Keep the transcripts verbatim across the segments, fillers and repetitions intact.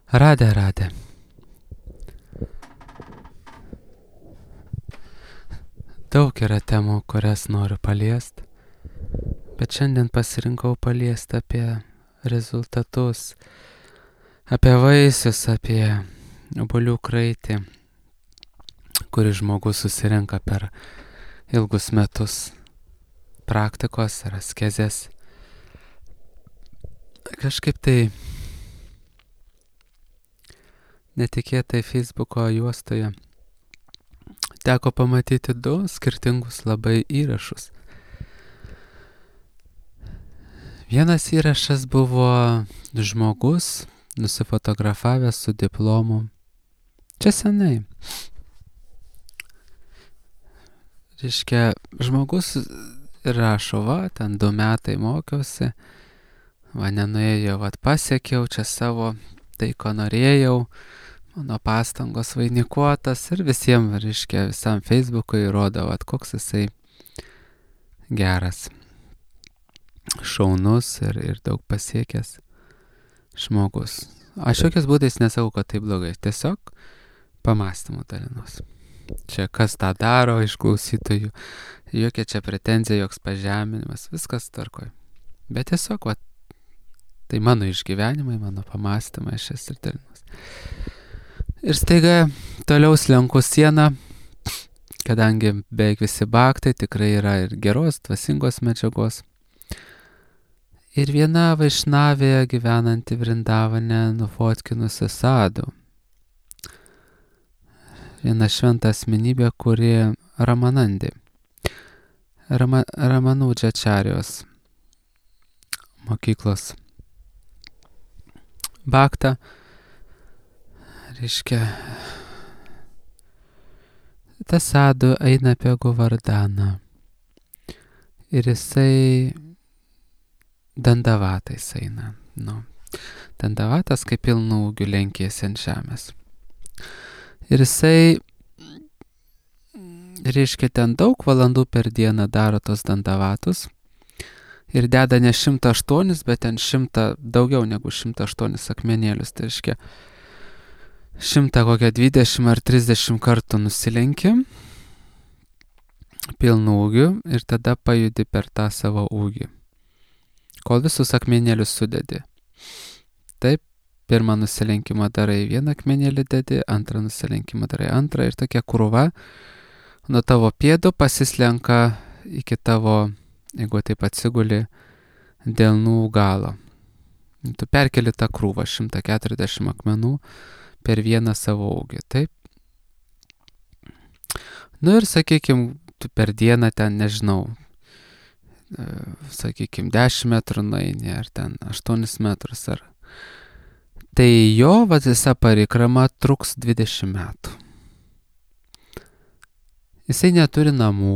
Radė, radė. Daug yra temų, kurias noriu paliesti, bet šiandien pasirinkau paliesti apie rezultatus, apie vaisius, apie obuolių kraitį, kurį žmogus susirenka per ilgus metus praktikos ar askezės. Kažkaip tai netikėtai Facebooko juostoje teko pamatyti du skirtingus labai įrašus. Vienas įrašas buvo žmogus nusifotografavęs su diplomu. Čia senai. Reiškia, žmogus rašo, va, ten du metai mokiausi, va, nenuėjau, va, pasiekiau čia savo tai, ko norėjau, mano pastangos vainikuotas ir visiems, reiškia, visam Facebook'ui rodo, va, koks jisai geras, šaunus ir, ir daug pasiekęs žmogus. Aš jokiais būdais nesakau, kad tai blogai, tiesiog pamastymų dalinuosi. Čia kas tą daro iš klausytojų, jokia čia pretenzija, joks pažeminimas, viskas tvarkoj. Bet tiesiog, va, tai mano išgyvenimai, mano pamastymai, aš jas ir dalinuosi. Ir staiga toliau slenku sieną, kadangi beveik visi baktai tikrai yra ir geros, dvasingos medžiagos. Ir viena vaišnavė gyvenanti Vrindavane nufotkinusi sadų. Viena šventa asmenybė, kuri Ramanandi, Rama, Ramanų Džačarijos mokyklos baktą, reiškia, tas sadų eina apie Govardaną ir jisai dandavatais eina. Nu, dandavatas kaip pilnų ūgių lenkėsi ant žemės. Ir jisai, reiškia, ten daug valandų per dieną daro tos dandavatus ir deda ne šimtą aštuonis, bet ten šimtą, daugiau negu šimtą aštuonis akmenėlius. Tai reiškia, šimtą kokią dvidešimt ar trisdešimt kartų nusilenki pilnų ūgių ir tada pajudi per tą savo ūgį, kol visus akmenėlius sudedi. Taip, pirmą nusilenkimą darai vieną akmenėlį dedi, antrą nusilenkimą darai antrą ir tokia krūva nuo tavo pėdų pasislenka iki tavo, jeigu taip atsiguli, delnų galo. Tu perkeli tą krūvą šimtą keturiasdešimt akmenų per vieną savo ūgį, taip? Nu ir sakykim, tu per dieną ten, nežinau, sakykim, dešimt metrų nueini, ar ten aštuonis metrus, ar... Tai jo va, visa parikrama truks dvidešimt metų. Jisai neturi namų.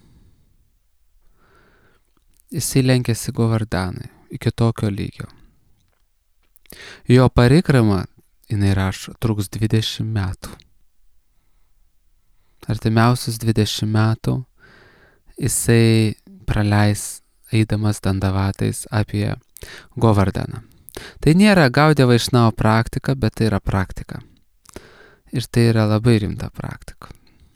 Jisai lenkėsi Govardanai iki tokio lygio. Jo parikrama, jinai rašo, truks dvidešimt metų. Artimiausius dvidešimt metų jisai praleis eidamas dandavatais apie Govardaną. Tai nėra Gaudija Vaišnavo praktika, bet tai yra praktika. Ir tai yra labai rimta praktika.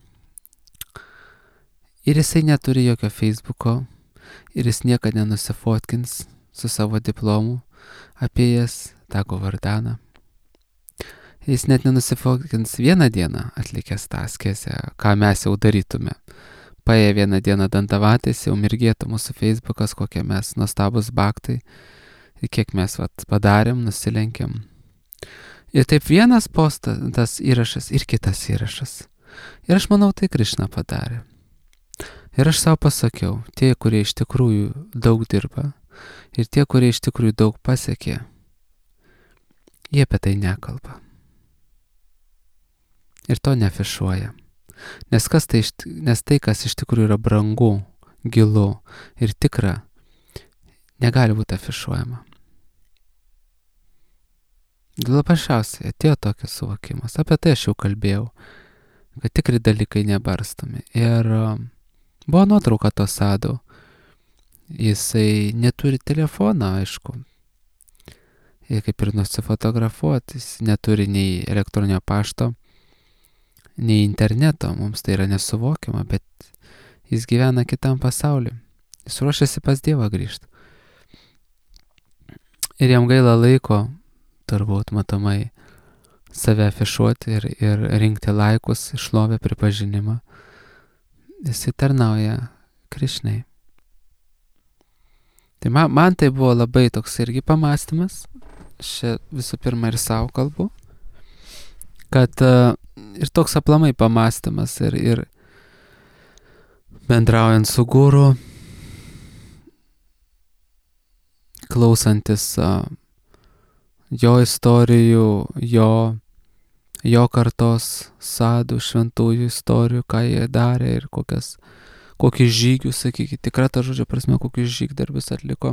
Ir jisai neturi jokio Facebooko, ir jis niekada nenusifotkins su savo diplomu apie jas tą Govardaną. Jis net nenusifotkins vieną dieną atlikęs tą askezę, ką mes jau darytume. Paėję vieną dieną dandavatais, jau mirgėtų mūsų Facebookas, kokie mes nuostabus baktai. Ir kiek mes vat, padarėm, nusilenkėm. Ir taip vienas postas, tas įrašas ir kitas įrašas. Ir aš manau, tai Krišna padarė. Ir aš savo pasakiau, tie, kurie iš tikrųjų daug dirba ir tie, kurie iš tikrųjų daug pasiekė, jie apie tai nekalba. Ir to neafišuoja. Nes, kas tai, nes tai, kas iš tikrųjų yra brangu, gilu ir tikra, negali būti afišuojama. Dėl paprasčiausiai atėjo tokias suvokimas. Apie tai aš jau kalbėjau, kad tikri dalykai nebarstomi. Ir buvo nuotrauka to sadų. Jisai neturi telefoną, aišku. ir kaip ir nusifotografuoti. Jis neturi nei elektroninio pašto, nei interneto. Mums tai yra nesuvokiama, bet jis gyvena kitam pasauliu. Jis ruošiasi pas Dievą grįžti. Ir jam gaila laiko, turbūt matomai, save afišuoti ir, ir rinkti laikus, šlovę, pripažinimą. Jis tarnauja Krišnai. Tai man, man tai buvo labai toks irgi pamąstymas, čia visų pirma ir savo kalbu, kad uh, ir toks aplamai pamąstymas ir, ir bendraujant su guru, klausantis uh, jo istorijų, jo, jo kartos sadų, šventųjų istorijų, ką jie darė ir kokias, kokius žygius, sakykite, tikra ta žodžio prasme, kokius žygdarbius atliko.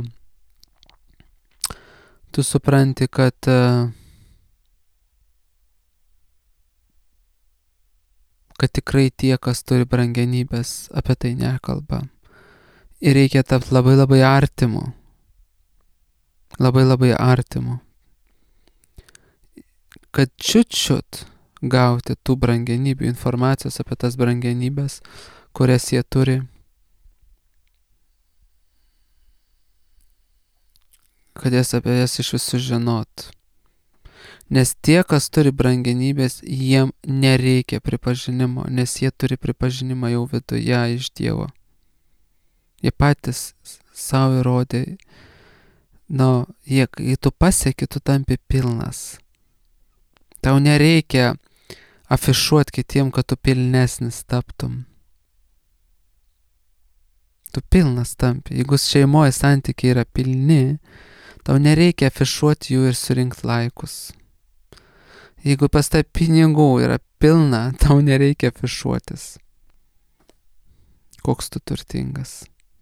Tu supranti, kad kad tikrai tie, kas turi brangenybės, apie tai nekalba. Ir reikia tapti labai labai artimu. Labai labai artimu. Kad čiut-čiut gauti tų brangenybių, informacijos apie tas brangenybės, kurias jie turi. Kad jas apie jas iš visų žinot. Nes tie, kas turi brangenybės, jiem nereikia pripažinimo, nes jie turi pripažinimą jau viduje iš Dievo. Jie patys savo įrodė, nu, jie, kai tu pasieki, tu tampi pilnas. Tau nereikia afišuoti kitiem, kad tu pilnesnis taptum. Tu pilnas tampi. Jeigu šeimoje santykiai yra pilni, tau nereikia afišuoti jų ir surinkti laikus. Jeigu pas tai pinigų yra pilna, tau nereikia afišuotis. Koks tu turtingas.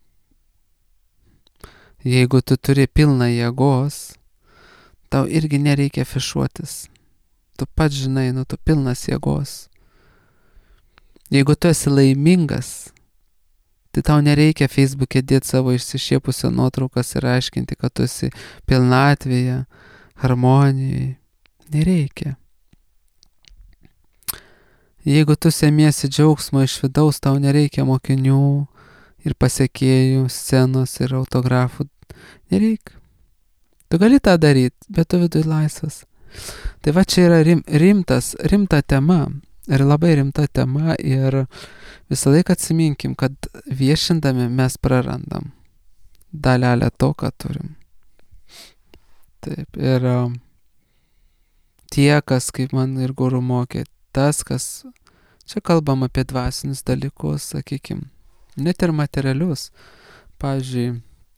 Jeigu tu turi pilną jėgos, tau irgi nereikia afišuotis. Tu pats žinai, nu tu pilnas jėgos. Jeigu tu esi laimingas, tai tau nereikia Facebook'e dėti savo išsišiepusio nuotraukas ir aiškinti, kad tu esi pilnatvėje, harmonijai. Nereikia. Jeigu tu semiesi džiaugsmo iš vidaus, tau nereikia mokinių ir pasiekėjų, scenos ir autografų. Nereikia. Tu gali tą daryti, bet tu viduje laisvas. Tai va čia yra rim, rimtas, rimta tema ir labai rimta tema ir visą laiką atsiminkim, kad viešindami mes prarandam dalelę to, ką turim. Taip, ir tie, kas, kaip man ir guru mokė, tas, kas, čia kalbam apie dvasinius dalykus, sakykim, net ir materialius. Pavyzdžiui,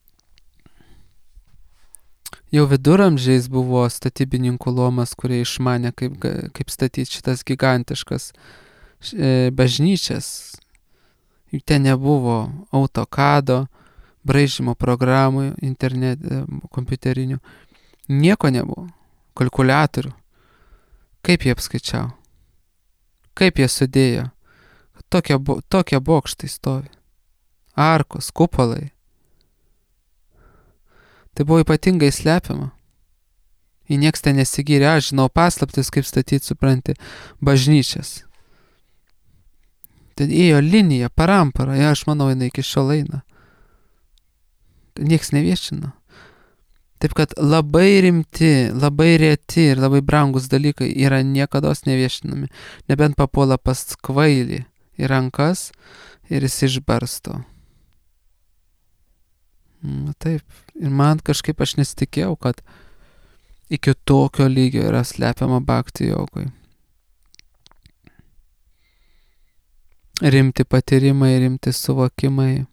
jau viduramžiais buvo statybininkų luomas, kurie išmanė, kaip, kaip statyti šitas gigantiškas bažnyčias. Juk ten nebuvo AutoCAD'o, braižymo programų, internet, kompiuterinių. Nieko nebuvo. Kalkuliatorių. Kaip jie apskaičiavo? Kaip jie sudėjo? Tokie, tokie bokštai stovi. Arkos, kupolai. Tai buvo ypatingai slepiama. Į nieks ten nesigyrė, aš žinau paslaptis, kaip statyti, supranti, bažnyčias. Ten ėjo linija, parampara, ja, aš manau, jinai iki šiol eina. Tai nieks neviešino. Taip kad labai rimti, labai reti ir labai brangus dalykai yra niekados neviešinami. Nebent papuola pas kvailį į rankas ir jis išbarsto. Na taip. Ir man kažkaip aš nesitikėjau, kad iki tokio lygio yra slepiama bhakti jogui. Rimti patyrimai, rimti suvokimai,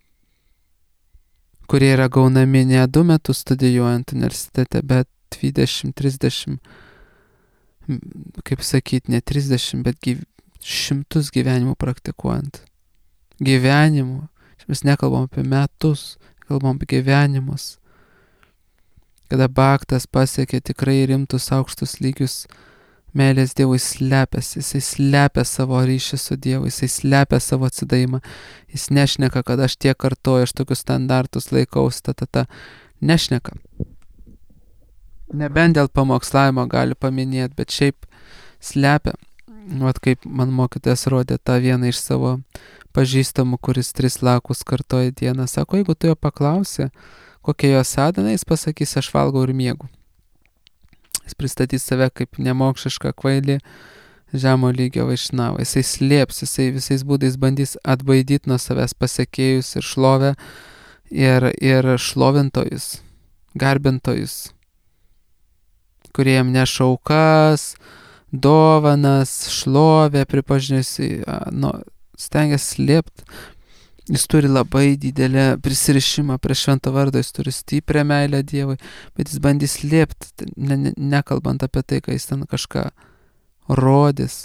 kurie yra gaunami ne du metus studijuojant universitete, bet dvidešimt trisdešimt, kaip sakyti, ne trisdešimt, bet gyv, šimtus gyvenimų praktikuojant. Gyvenimų. Mes nekalbam apie metus, kalbam apie gyvenimus. Kada bhaktas pasiekė tikrai rimtus aukštus lygius meilės Dievui, slepiasi, jisai slepia savo ryšį su Dievu, jisai slepia savo atsidavimą, jis nešneka, kad aš tiek kartoju, aš tokius standartus laikausi, ta, ta, ta, nešneka. nebent dėl pamokslavimo gali paminėti, bet šiaip slepia. Vat kaip man mokytojas rodė tą vieną iš savo pažįstamų, kuris tris lakus kartoja dieną. Sako, jeigu tu jo paklausi, kokia jo sadana, jis pasakys, aš valgau ir miegu. Jis pristatys save kaip nemokšišką kvailį, žemo lygio vaišnavą. Jisai slėps, jisai visais būdais bandys atbaidyti nuo savęs pasiekėjus ir šlovę ir, ir šlovintojus, garbintojus, kurie jam neša aukas, dovanas, šlovę, pripažinėsi, nu, stengiasi slėpti. Jis turi labai didelę prisirišimą prie švento vardo, jis turi stiprią meilę Dievui, bet jis bandys slėpti, ne, ne, nekalbant apie tai, kai jis ten kažką rodys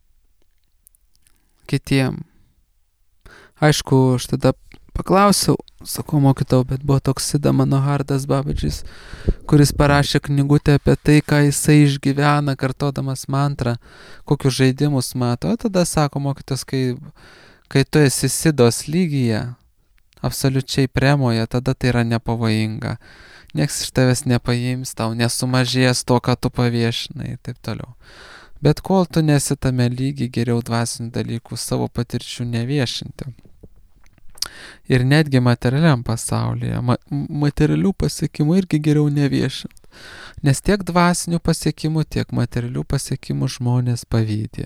kitiem. Aišku, aš tada paklausiau, sakau, mokytau, bet buvo toks Sida Manohardas Babadžis, kuris parašė knygutę apie tai, ką jisai išgyvena, kartodamas mantrą, kokius žaidimus mato. O tada sako mokytas, kai, kai tu esi Sidos lygyje, absoliučiai premoje, tada tai yra nepavojinga. Nieks iš tavęs nepaims, tau nesumažės to, ką tu paviešinai ir taip toliau. Bet kol tu nesi tame lygy, geriau dvasinių dalykų savo patirčių neviešinti. Ir netgi materialiam pasaulyje, ma- materialių pasiekimų irgi geriau neviešinti. Nes tiek dvasinių pasiekimų, tiek materialių pasiekimų žmonės pavydė.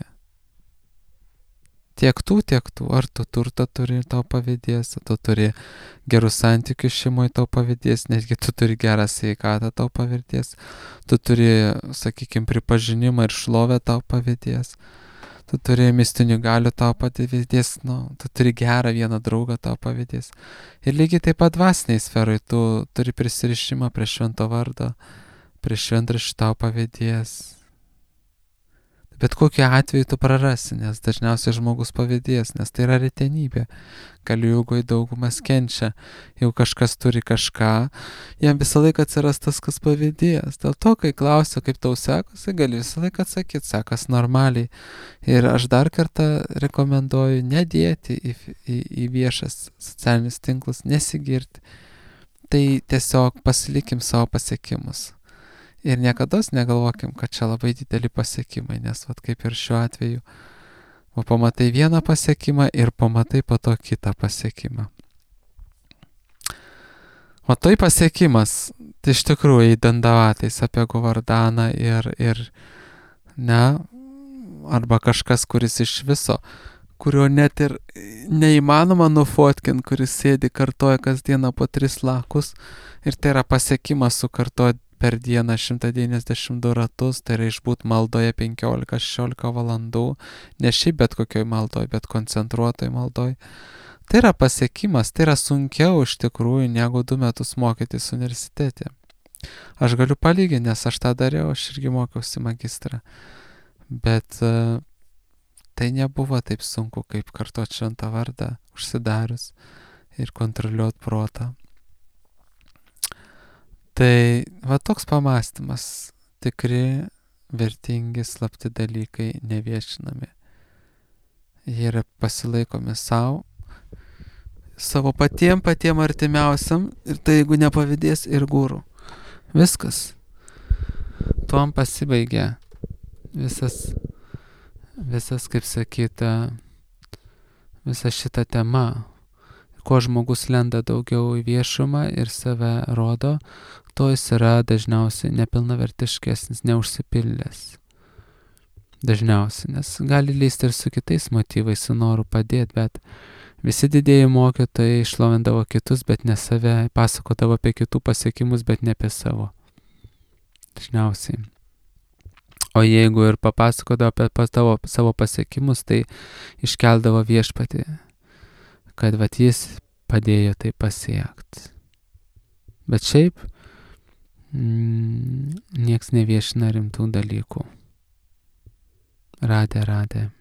Tiek tų, tiek tų. Ar tu turtą turi, tau pavydės, tu turi gerus santykius šeimoje, tau pavydės, netgi tu turi gerą sveikatą, tau pavydės, tu turi, sakykime, pripažinimą ir šlovę, tau pavydės, tu turi mistinių galių, tau pavydės, nu, tu turi gerą vieną draugą, tau pavydės. Ir lygiai taip pat dvasiniai sferai, tu turi prisirišimą prie švento vardo, prie šventraščių, tau pavydės. Bet kokiu atveju tu prarasi, nes dažniausiai žmogus pavydės, nes tai yra retenybė. Kaliugoj daugumas kenčia. Jau kažkas turi kažką, jam visą laiką atsiras tas, kas pavydės. Dėl to, kai klausia, kaip tau sekasi, gali visą laiką atsakyti, sekas normaliai. Ir aš dar kartą rekomenduoju nedėti į, į, į viešas socialinius tinklus, nesigirti. Tai tiesiog pasilikim savo pasiekimus. Ir niekados negalvokim, kad čia labai dideli pasiekimai, nes vat kaip ir šiuo atveju, o pamatai vieną pasiekimą ir pamatai po to kitą pasiekimą. O tai pasiekimas, tai iš tikrųjų į Dandavatais apie Govardaną ir, ir ne, arba kažkas, kuris iš viso, kurio net ir neįmanoma nufotkinti, kuris sėdi, kartoja kasdieną po tris lakus ir tai yra pasiekimas sukartoti per dieną šimtą devyniasdešimt du ratus, tai yra išbūt maldoje penkiolika šešiolika valandų, ne šiaip bet kokioj maldoj, bet koncentruotoj maldoj. Tai yra pasiekimas, tai yra sunkiau iš tikrųjų negu du metus mokytis universitete. Aš galiu palyginti, nes aš tą dariau, aš irgi mokiausi magistrą. Bet uh, tai nebuvo taip sunku, kaip kartuoti šventą vardą, užsidarius ir kontroliuoti protą. Tai va toks pamąstymas, tikri, vertingi, slapti dalykai neviešinami. Jie yra pasilaikomi savo, savo patiem, patiem artimiausiam ir tai jeigu nepavydės ir guru. Viskas. Tuom pasibaigia visas, visas, kaip sakyta, visa šita tema. Kuo žmogus lenda daugiau į viešumą ir save rodo, to jis yra dažniausiai nepilnavertiškesnis, neužsipildęs. Dažniausiai, nes gali lysti ir su kitais motyvais, su noru padėti, bet visi didieji mokytojai šlovindavo kitus, bet ne save, pasakodavo apie kitų pasiekimus, bet ne apie savo. Dažniausiai. O jeigu ir papasakodavo apie tavo, savo pasiekimus, tai iškeldavo viešpatį, kad vat jis padėjo tai pasiekti. Bet šiaip mm, nieks neviešina rimtų dalykų. Radė, radė.